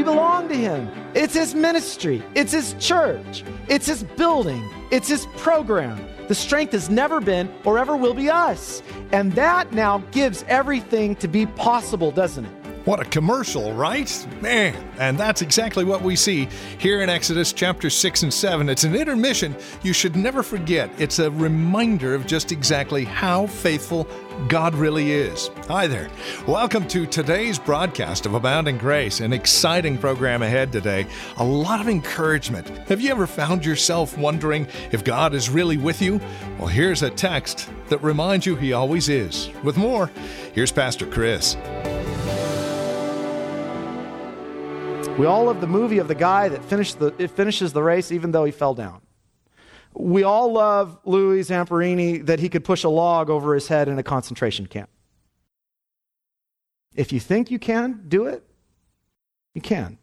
We belong to him. It's his ministry. It's his church. It's his building. It's his program. The strength has never been or ever will be us. And that now gives everything to be possible, doesn't it? What a commercial, right? Man, and that's exactly what we see here in Exodus chapter 6 and 7. It's an intermission you should never forget. It's a reminder of just exactly how faithful God really is. Hi there. Welcome to today's broadcast of Abounding Grace, an exciting program ahead today. A lot of encouragement. Have you ever found yourself wondering if God is really with you? Well, here's a text that reminds you he always is. With more, here's Pastor Chris. We all love the movie of the guy that finishes the race even though he fell down. We all love Louis Zamperini that he could push a log over his head in a concentration camp. If you think you can do it, you can.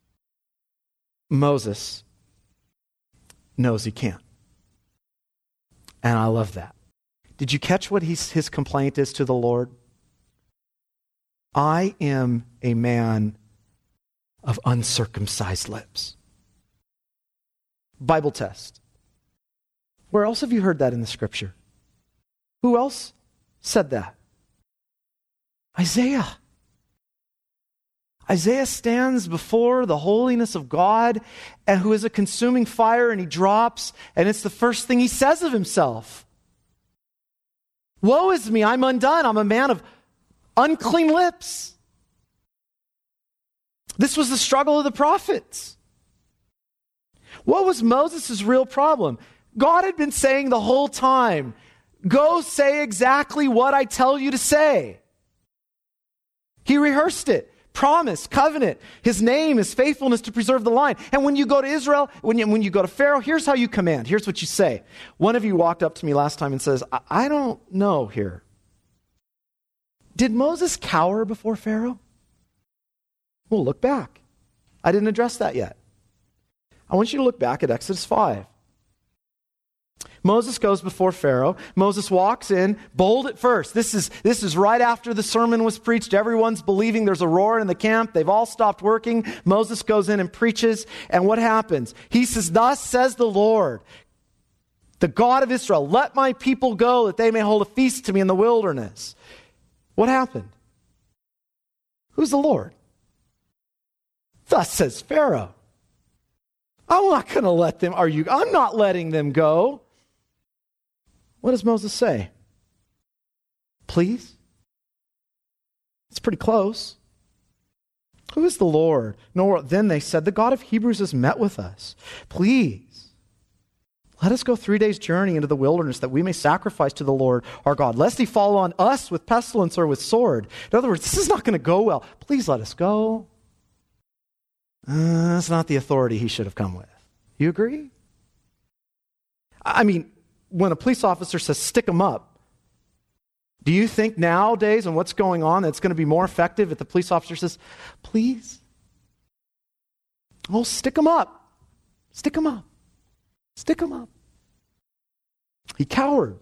Moses knows he can't. And I love that. Did you catch what his complaint is to the Lord? I am a man of uncircumcised lips. Bible test. Where else have you heard that in the scripture? Who else said that? Isaiah. Isaiah stands before the holiness of God, and who is a consuming fire, and he drops, and it's the first thing he says of himself. Woe is me, I'm undone. I'm a man of unclean lips. This was the struggle of the prophets. What was Moses' real problem? God had been saying the whole time, go say exactly what I tell you to say. He rehearsed it. Promise, covenant, his name, his faithfulness to preserve the line. And when you go to Israel, when you go to Pharaoh, here's how you command. Here's what you say. One of you walked up to me last time and says, I don't know here. Did Moses cower before Pharaoh? Well, look back. I didn't address that yet. I want you to look back at Exodus 5. Moses goes before Pharaoh. Moses walks in, bold at first. This is right after the sermon was preached. Everyone's believing there's a roar in the camp. They've all stopped working. Moses goes in and preaches. And what happens? He says, thus says the Lord, the God of Israel, let my people go that they may hold a feast to me in the wilderness. What happened? Who's the Lord? Thus says Pharaoh. I'm not going to let them, I'm not letting them go. What does Moses say? Please? It's pretty close. Who is the Lord? No, then they said, the God of Hebrews has met with us. Please, let us go 3 days' journey into the wilderness that we may sacrifice to the Lord our God, lest he fall on us with pestilence or with sword. In other words, this is not going to go well. Please let us go. That's not the authority he should have come with. You agree? I mean, when a police officer says, stick him up, do you think nowadays and what's going on that it's going to be more effective if the police officer says, please? Oh, stick him up. Stick him up. Stick him up. He cowered.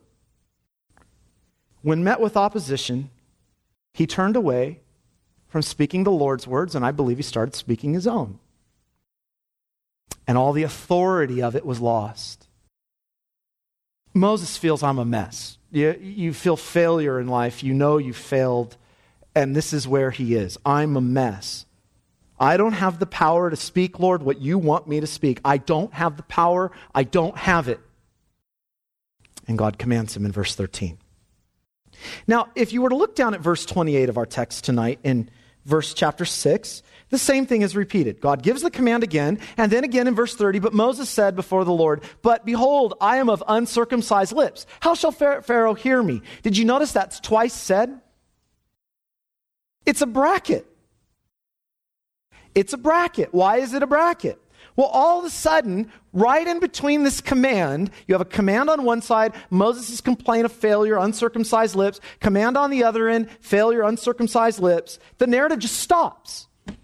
When met with opposition, he turned away from speaking the Lord's words, and I believe he started speaking his own. And all the authority of it was lost. Moses feels, I'm a mess. You feel failure in life. You know you failed, and this is where he is. I'm a mess. I don't have the power to speak, Lord, what you want me to speak. I don't have the power. I don't have it. And God commands him in verse 13. Now, if you were to look down at verse 28 of our text tonight in verse chapter 6, the same thing is repeated. God gives the command again, and then again in verse 30, but Moses said before the Lord, but behold, I am of uncircumcised lips. How shall Pharaoh hear me? Did you notice that's twice said? It's a bracket. It's a bracket. Why is it a bracket? Well, all of a sudden, right in between this command, you have a command on one side, Moses' complaint of failure, uncircumcised lips, command on the other end, failure, uncircumcised lips. The narrative just stops.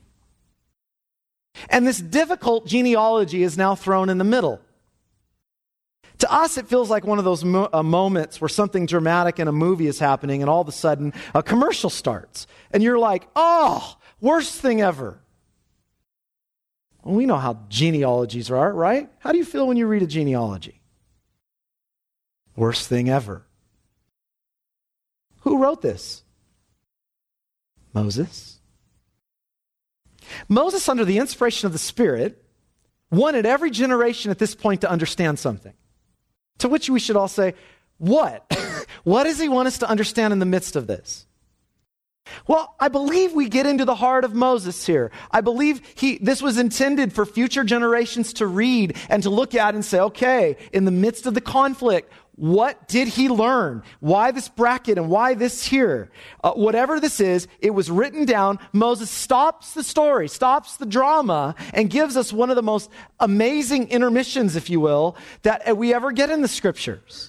And this difficult genealogy is now thrown in the middle. To us, it feels like one of those moments where something dramatic in a movie is happening and all of a sudden a commercial starts. And you're like, oh, worst thing ever. Well, we know how genealogies are, right? How do you feel when you read a genealogy? Worst thing ever. Who wrote this? Moses. Moses, under the inspiration of the Spirit, wanted every generation at this point to understand something. To which we should all say, what? What does he want us to understand in the midst of this? Well, I believe we get into the heart of Moses here. I believe this was intended for future generations to read and to look at and say, okay, in the midst of the conflict, what did he learn? Why this bracket and why this here? Whatever this is, it was written down. Moses stops the story, stops the drama, and gives us one of the most amazing intermissions, if you will, that we ever get in the scriptures.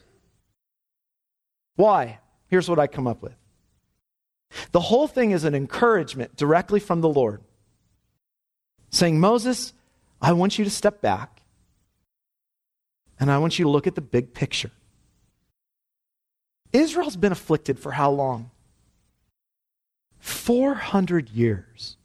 Why? Here's what I come up with. The whole thing is an encouragement directly from the Lord, saying, Moses, I want you to step back, and I want you to look at the big picture. Israel's been afflicted for how long? 400 years.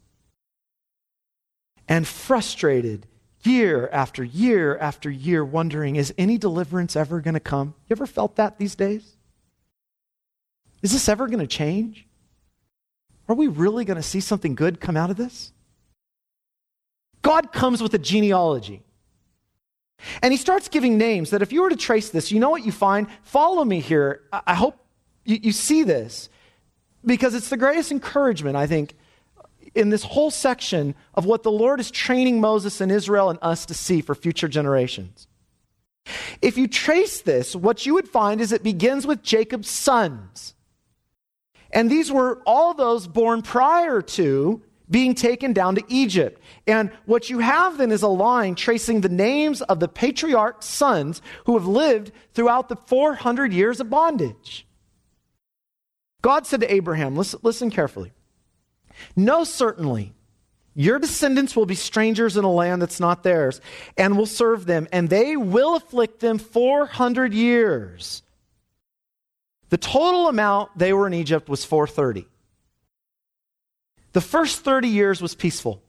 And frustrated year after year after year, wondering, is any deliverance ever going to come? You ever felt that these days? Is this ever going to change? Are we really going to see something good come out of this? God comes with a genealogy. And he starts giving names that if you were to trace this, you know what you find? Follow me here. I hope you see this, because it's the greatest encouragement, I think, in this whole section of what the Lord is training Moses and Israel and us to see for future generations. If you trace this, what you would find is it begins with Jacob's sons. And these were all those born prior to being taken down to Egypt. And what you have then is a line tracing the names of the patriarch's sons who have lived throughout the 400 years of bondage. God said to Abraham, listen carefully, know certainly your descendants will be strangers in a land that's not theirs and will serve them, and they will afflict them 400 years. The total amount they were in Egypt was 430. The first 30 years was peaceful.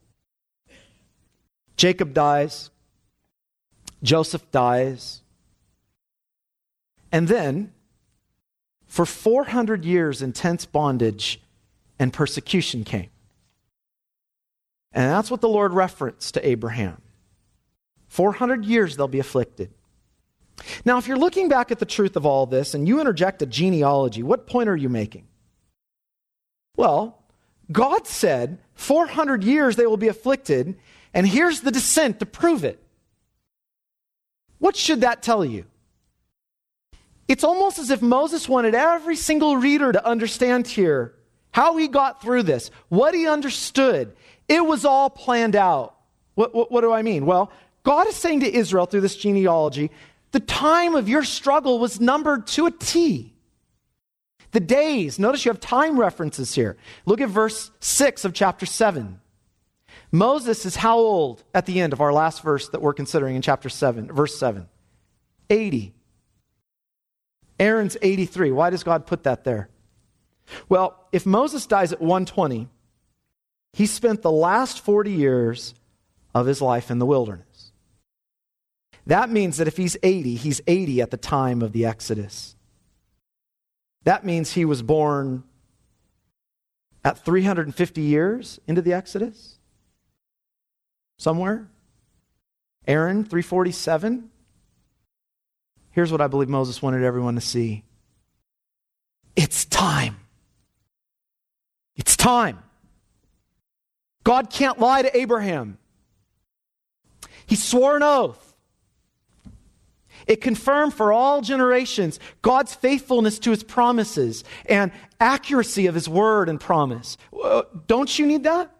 Jacob dies. Joseph dies. And then, for 400 years, intense bondage and persecution came. And that's what the Lord referenced to Abraham. 400 years they'll be afflicted. Now, if you're looking back at the truth of all this and you interject a genealogy, what point are you making? Well, God said 400 years they will be afflicted, and here's the descent to prove it. What should that tell you? It's almost as if Moses wanted every single reader to understand here how he got through this, what he understood. It was all planned out. What do I mean? Well, God is saying to Israel through this genealogy, the time of your struggle was numbered to a T. The days, notice you have time references here. Look at verse 6 of chapter 7. Moses is how old at the end of our last verse that we're considering in chapter 7, verse 7? 80. Aaron's 83. Why does God put that there? Well, if Moses dies at 120, he spent the last 40 years of his life in the wilderness. That means that if he's 80 at the time of the Exodus. That means he was born at 350 years into the Exodus. Somewhere. Aaron, 347. Here's what I believe Moses wanted everyone to see. It's time. It's time. God can't lie to Abraham. He swore an oath. It confirmed for all generations God's faithfulness to his promises and accuracy of his word and promise. Don't you need that?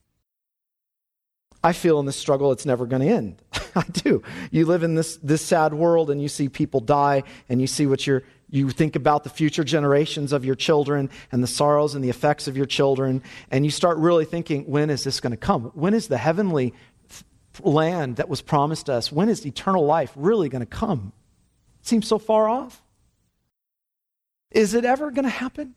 I feel in this struggle it's never going to end. I do. You live in this sad world and you see people die and you see what you think about the future generations of your children and the sorrows and the effects of your children, and you start really thinking, when is this going to come? When is the heavenly land that was promised us, when is eternal life really going to come? It seems so far off. Is it ever going to happen?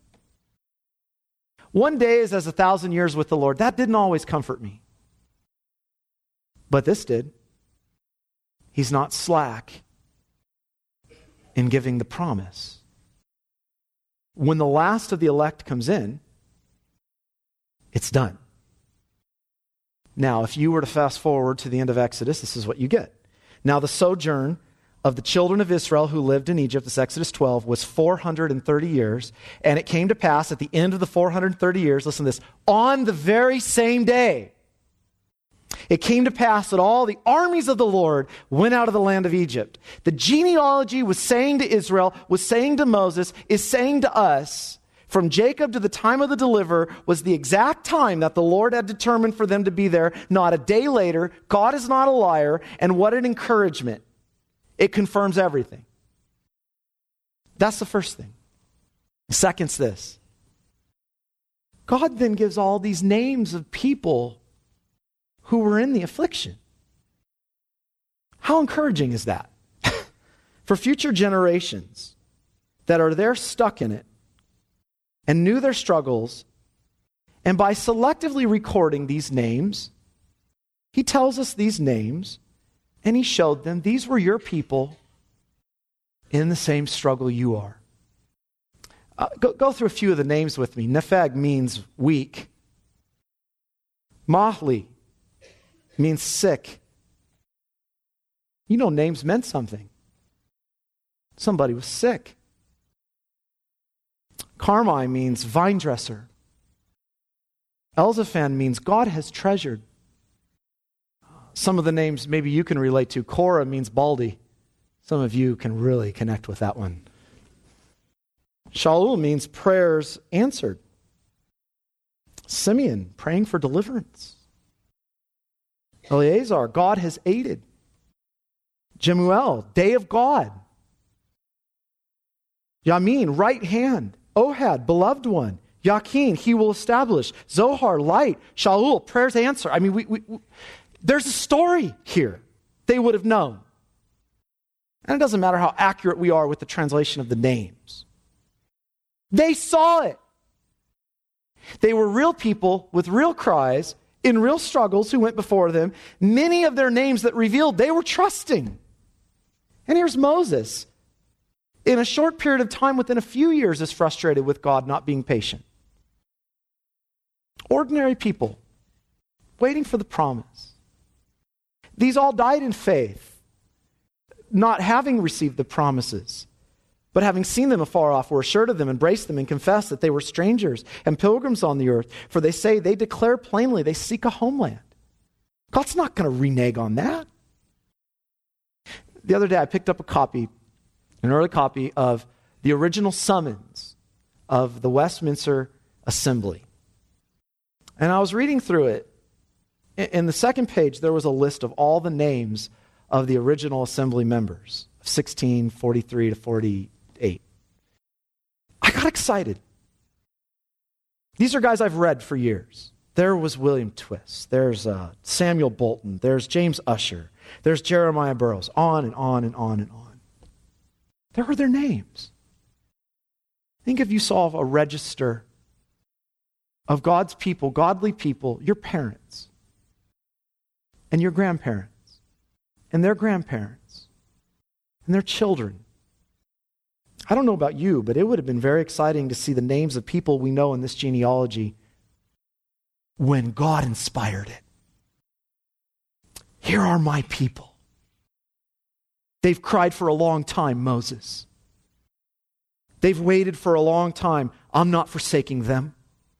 One day is as 1,000 years with the Lord. That didn't always comfort me. But this did. He's not slack in giving the promise. When the last of the elect comes in, it's done. Now, if you were to fast forward to the end of Exodus, this is what you get. Now, the sojourn of the children of Israel who lived in Egypt, this Exodus 12, was 430 years. And it came to pass at the end of the 430 years, listen to this, on the very same day, it came to pass that all the armies of the Lord went out of the land of Egypt. The genealogy was saying to Israel, was saying to Moses, is saying to us, from Jacob to the time of the deliverer was the exact time that the Lord had determined for them to be there, not a day later. God is not a liar, and what an encouragement. It confirms everything. That's the first thing. Second's this. God then gives all these names of people who were in the affliction. How encouraging is that? For future generations that are there stuck in it and knew their struggles, and by selectively recording these names, he tells us these names, and he showed them these were your people in the same struggle you are. Go through a few of the names with me. Nepheg means weak. Mahli means sick. You know, names meant something. Somebody was sick. Carmi means vine dresser. Elzaphan means God has treasured. Some of the names maybe you can relate to. Korah means baldy. Some of you can really connect with that one. Shaul means prayers answered. Simeon, praying for deliverance. Eleazar, God has aided. Jemuel, day of God. Yamin, right hand. Ohad, beloved one. Yakin, he will establish. Zohar, light. Shaul, prayers answered. I mean, there's a story here. They would have known. And it doesn't matter how accurate we are with the translation of the names. They saw it. They were real people with real cries in real struggles who went before them. Many of their names that revealed they were trusting. And here's Moses. In a short period of time, within a few years, is frustrated with God not being patient. Ordinary people waiting for the promise. These all died in faith, not having received the promises, but having seen them afar off, were assured of them, embraced them, and confessed that they were strangers and pilgrims on the earth. For they say, they declare plainly, they seek a homeland. God's not going to renege on that. The other day I picked up an early copy of the original summons of the Westminster Assembly. And I was reading through it. In the second page, there was a list of all the names of the original assembly members, 1643 to 48. I got excited. These are guys I've read for years. There was William Twist. There's Samuel Bolton. There's James Usher. There's Jeremiah Burroughs. On and on and on and on. There were their names. Think if you saw a register of God's people, godly people, your parents, and your grandparents, and their grandparents, and their children. I don't know about you, but it would have been very exciting to see the names of people we know in this genealogy when God inspired it. Here are my people. They've cried for a long time, Moses. They've waited for a long time. I'm not forsaking them.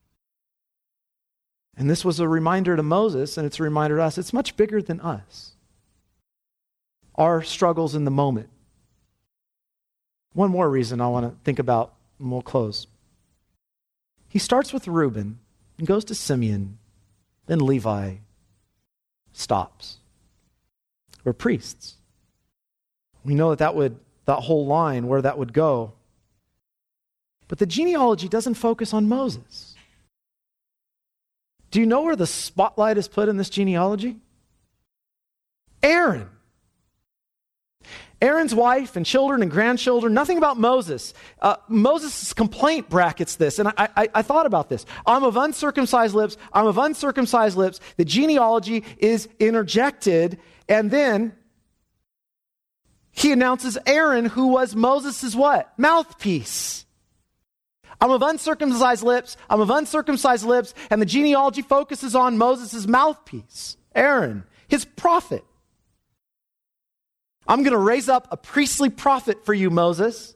And this was a reminder to Moses, and it's a reminder to us. It's much bigger than us. Our struggles in the moment. One more reason I want to think about, and we'll close. He starts with Reuben and goes to Simeon, then Levi stops. We're priests. We know that whole line, where that would go. But the genealogy doesn't focus on Moses. Do you know where the spotlight is put in this genealogy? Aaron. Aaron's wife and children and grandchildren, nothing about Moses. Moses' complaint brackets this, and I thought about this. I'm of uncircumcised lips. I'm of uncircumcised lips. The genealogy is interjected, and then he announces Aaron, who was Moses' what? Mouthpiece. I'm of uncircumcised lips. I'm of uncircumcised lips, and the genealogy focuses on Moses' mouthpiece, Aaron, his prophet. I'm going to raise up a priestly prophet for you, Moses.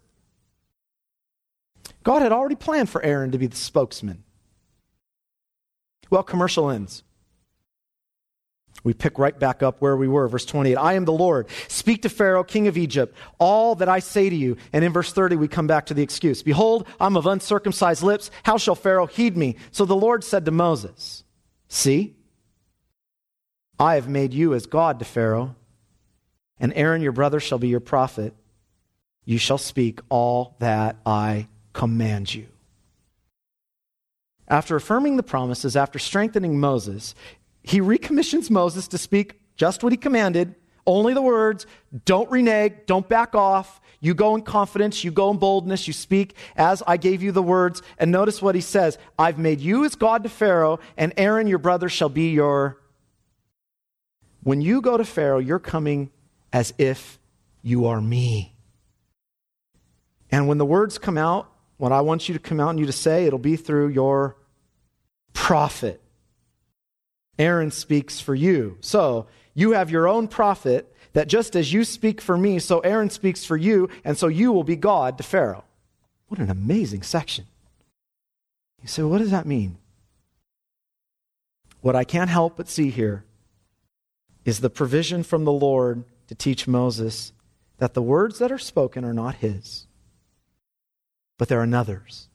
God had already planned for Aaron to be the spokesman. Well, commercial ends. We pick right back up where we were, verse 28. I am the Lord. Speak to Pharaoh, king of Egypt, all that I say to you. And in verse 30, we come back to the excuse. Behold, I'm of uncircumcised lips. How shall Pharaoh heed me? So the Lord said to Moses, see, I have made you as God to Pharaoh, and Aaron your brother shall be your prophet. You shall speak all that I command you. After affirming the promises, after strengthening Moses, he recommissions Moses to speak just what he commanded, only the words, don't renege, don't back off. You go in confidence, you go in boldness, you speak as I gave you the words. And notice what he says, I've made you as God to Pharaoh, and Aaron your brother shall be your... When you go to Pharaoh, you're coming as if you are me. And when the words come out, what I want you to come out and you to say, it'll be through your prophet. Aaron speaks for you. So you have your own prophet that just as you speak for me, so Aaron speaks for you, and so you will be God to Pharaoh. What an amazing section. You say, what does that mean? What I can't help but see here is the provision from the Lord to teach Moses that the words that are spoken are not his, but they're another's.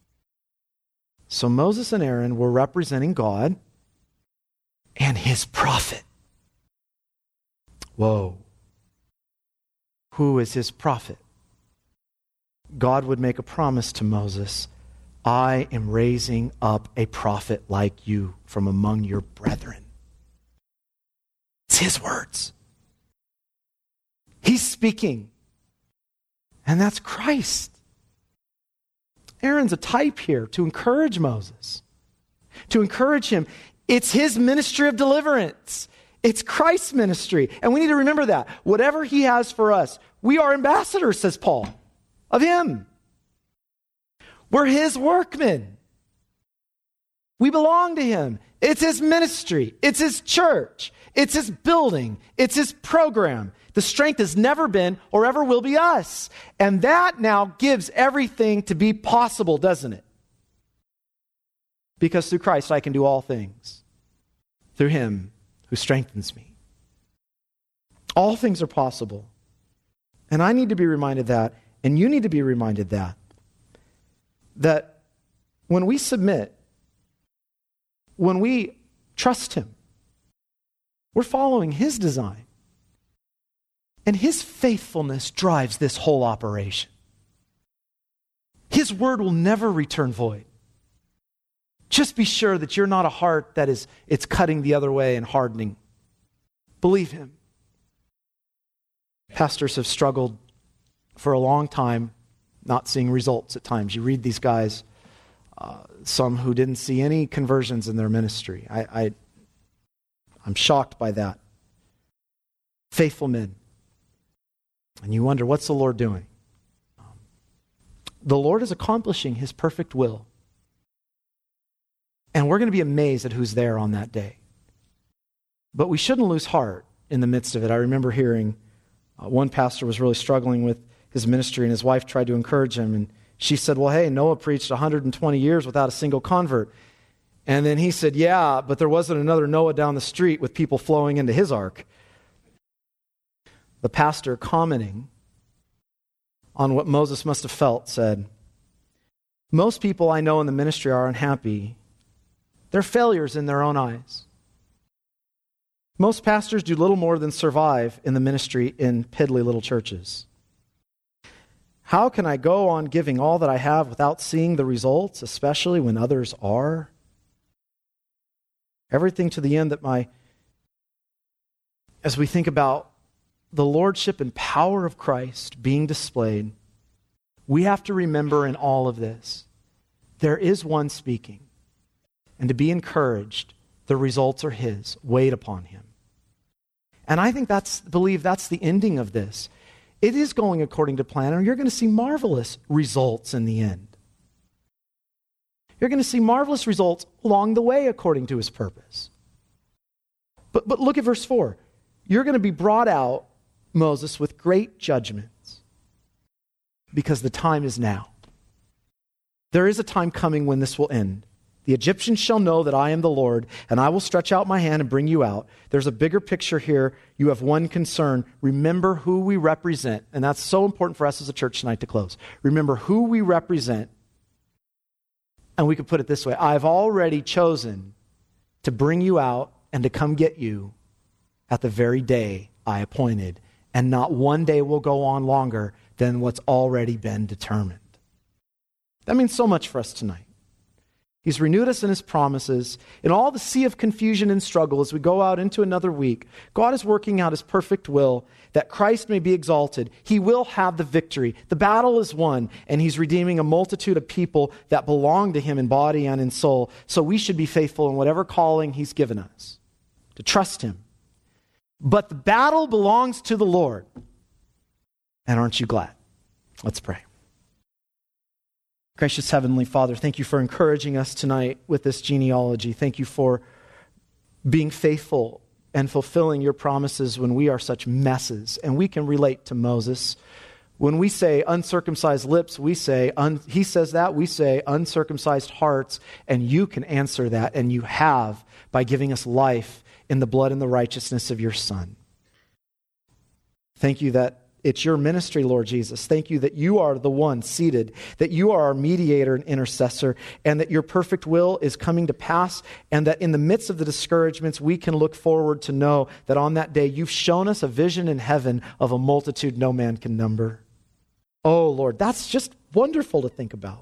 So Moses and Aaron were representing God and his prophet. Whoa. Who is his prophet? God would make a promise to Moses, I am raising up a prophet like you from among your brethren. It's his words. He's speaking. And that's Christ. Aaron's a type here to encourage Moses, to encourage him. It's his ministry of deliverance. It's Christ's ministry. And we need to remember that. Whatever he has for us, we are ambassadors, says Paul, of him. We're his workmen. We belong to him. It's his ministry. It's his church. It's his building. It's his program. The strength has never been or ever will be us. And that now gives everything to be possible, doesn't it? Because through Christ I can do all things. Through him who strengthens me. All things are possible. And I need to be reminded that, and you need to be reminded that when we submit, when we trust him, we're following his design. And his faithfulness drives this whole operation. His word will never return void. Just be sure that you're not a heart that it's cutting the other way and hardening. Believe him. Pastors have struggled for a long time not seeing results at times. You read these guys, some who didn't see any conversions in their ministry. I'm shocked by that. Faithful men. And you wonder, what's the Lord doing? The Lord is accomplishing his perfect will. And we're going to be amazed at who's there on that day. But we shouldn't lose heart in the midst of it. I remember hearing one pastor was really struggling with his ministry, and his wife tried to encourage him. And she said, well, hey, Noah preached 120 years without a single convert. And then he said, yeah, but there wasn't another Noah down the street with people flowing into his ark. The pastor, commenting on what Moses must have felt, said, most people I know in the ministry are unhappy. They're failures in their own eyes. Most pastors do little more than survive in the ministry in piddly little churches. How can I go on giving all that I have without seeing the results, especially when others are? Everything to the end that as we think about the lordship and power of Christ being displayed, we have to remember in all of this, there is one speaking. And to be encouraged, the results are his. Wait upon him. And I think believe that's the ending of this. It is going according to plan, and you're going to see marvelous results in the end. You're going to see marvelous results along the way according to his purpose. But look at verse 4. You're going to be brought out, Moses, with great judgments because the time is now. There is a time coming when this will end. The Egyptians shall know that I am the Lord, and I will stretch out my hand and bring you out. There's a bigger picture here. You have one concern. Remember who we represent. And that's so important for us as a church tonight to close. Remember who we represent. And we could put it this way. I've already chosen to bring you out and to come get you at the very day I appointed. And not one day will go on longer than what's already been determined. That means so much for us tonight. He's renewed us in his promises. In all the sea of confusion and struggle as we go out into another week, God is working out his perfect will that Christ may be exalted. He will have the victory. The battle is won, and he's redeeming a multitude of people that belong to him in body and in soul. So we should be faithful in whatever calling he's given us, to trust him. But the battle belongs to the Lord. And aren't you glad? Let's pray. Gracious Heavenly Father, thank you for encouraging us tonight with this genealogy. Thank you for being faithful and fulfilling your promises when we are such messes. And we can relate to Moses. When we say uncircumcised lips, we say, he says that, we say uncircumcised hearts. And you can answer that, and you have, by giving us life in the blood and the righteousness of your Son. Thank you that it's your ministry, Lord Jesus. Thank you that you are the one seated, that you are our mediator and intercessor, and that your perfect will is coming to pass, and that in the midst of the discouragements, we can look forward to know that on that day, you've shown us a vision in heaven of a multitude no man can number. Oh, Lord, that's just wonderful to think about.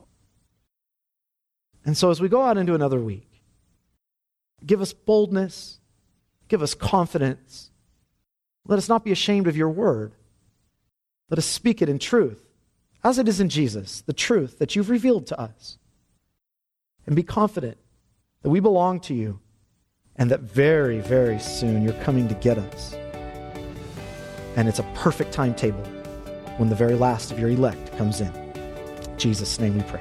And so as we go out into another week, give us boldness, give us confidence. Let us not be ashamed of your word. Let us speak it in truth, as it is in Jesus, the truth that you've revealed to us. And be confident that we belong to you and that very, very soon you're coming to get us. And it's a perfect timetable when the very last of your elect comes in. In Jesus' name we pray.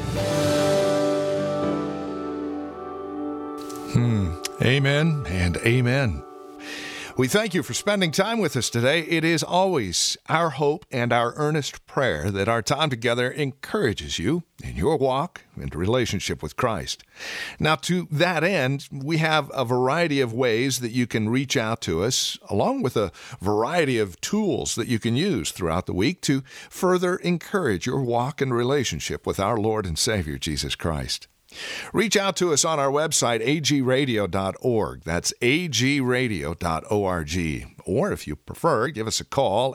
Amen and amen. We thank you for spending time with us today. It is always our hope and our earnest prayer that our time together encourages you in your walk and relationship with Christ. Now, to that end, we have a variety of ways that you can reach out to us, along with a variety of tools that you can use throughout the week to further encourage your walk and relationship with our Lord and Savior, Jesus Christ. Reach out to us on our website, agradio.org. That's agradio.org. Or if you prefer, give us a call,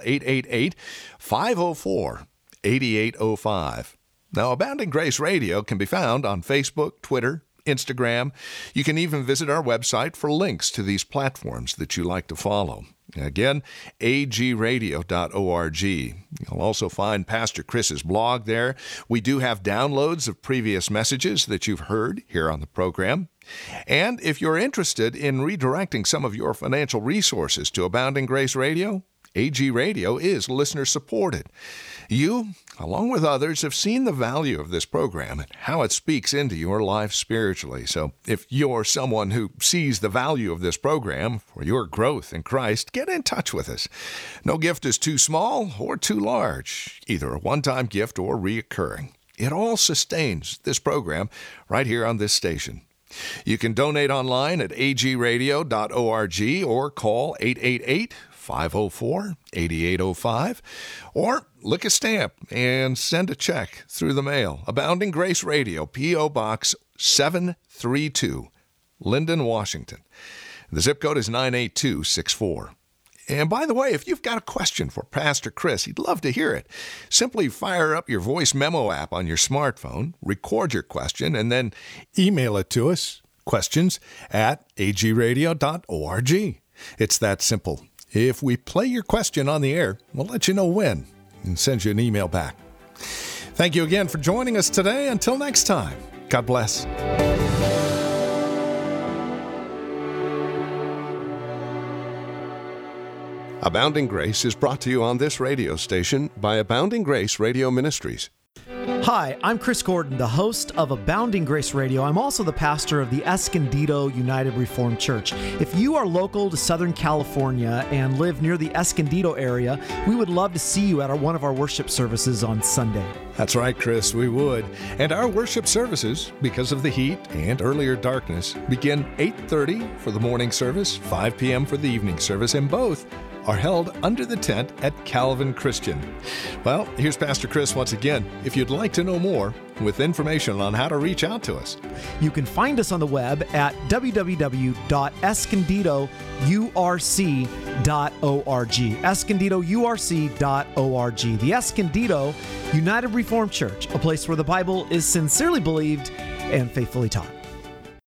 888-504-8805. Now, Abounding Grace Radio can be found on Facebook, Twitter, Instagram. You can even visit our website for links to these platforms that you like to follow. Again, agradio.org. You'll also find Pastor Chris's blog there. We do have downloads of previous messages that you've heard here on the program. And if you're interested in redirecting some of your financial resources to Abounding Grace Radio, AG Radio is listener-supported. You, along with others, have seen the value of this program and how it speaks into your life spiritually. So if you're someone who sees the value of this program for your growth in Christ, get in touch with us. No gift is too small or too large, either a one-time gift or reoccurring. It all sustains this program right here on this station. You can donate online at agradio.org or call 888-504-8805, or lick a stamp and send a check through the mail. Abounding Grace Radio, P.O. Box 732, Linden, Washington. The zip code is 98264. And by the way, if you've got a question for Pastor Chris, he'd love to hear it. Simply fire up your voice memo app on your smartphone, record your question, and then email it to us, questions@agradio.org. It's that simple. If we play your question on the air, we'll let you know when and send you an email back. Thank you again for joining us today. Until next time, God bless. Abounding Grace is brought to you on this radio station by Abounding Grace Radio Ministries. Hi, I'm Chris Gordon, the host of Abounding Grace Radio. I'm also the pastor of the Escondido United Reformed Church. If you are local to Southern California and live near the Escondido area, we would love to see you at one of our worship services on Sunday. That's right, Chris, we would. And our worship services, because of the heat and earlier darkness, begin 8:30 for the morning service, 5 p.m. for the evening service, and both are held under the tent at Calvin Christian. Well, here's Pastor Chris once again. If you'd like to know more with information on how to reach out to us, you can find us on the web at www.escondidourc.org. escondidourc.org. The Escondido United Reformed Church, a place where the Bible is sincerely believed and faithfully taught.